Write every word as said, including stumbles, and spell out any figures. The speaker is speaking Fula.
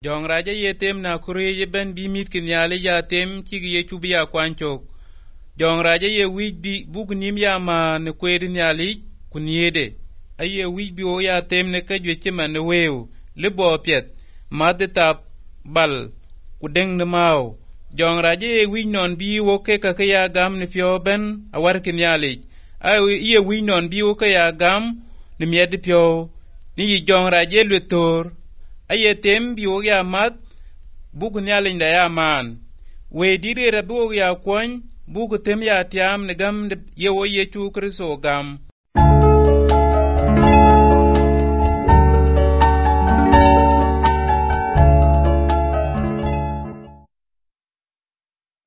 Jong raja ye tem na kuri ye ben bi mit kin yale ya tem chi ye chubi ya kwanchok. Jong raja ye wij bi bug nim ya ma ne kweri nyali kunyede. Aye wij bi o ya tem ne ka jwe chima ne weu. Libo piet. Madde tap bal. Kudeng ne mao. Jong raja ye wij non bi wo ke ka ka ya gam ne pyo ben awar kin yali. Aye ye wij non bi wo ka ya gam ne mied pyo. Ni jong raja lwe tor. Aye tem bi o ya mat bugu nyalin da ya man we dire rabu ya kwon bugu tem ya tiam ne gam ye wo ye chu kristo gam